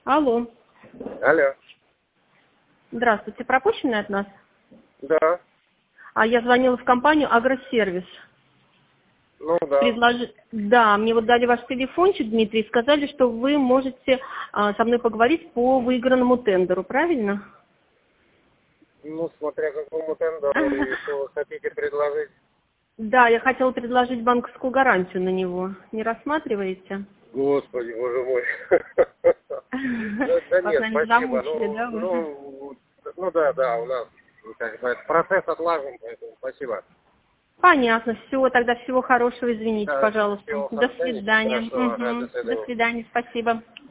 Алло. Алло. Здравствуйте. Пропущенный от нас? Да. Я звонила в компанию «Агросервис». Ну да. Да, мне вот дали ваш телефончик, Дмитрий, и сказали, что вы можете со мной поговорить по выигранному тендеру, правильно? Ну, смотря какому тендеру и что вы хотите предложить. Да, я хотела предложить банковскую гарантию на него. Не рассматриваете? Господи, боже мой. Да Вас, нет, наверное, спасибо. замучили, да, уже? Ну да, у нас как бы, процесс отлажен, поэтому спасибо. Понятно. Все, тогда всего хорошего, извините, Да, пожалуйста. всего До хорошего, свидания. хорошо, ага, до До свидания. свидания, спасибо.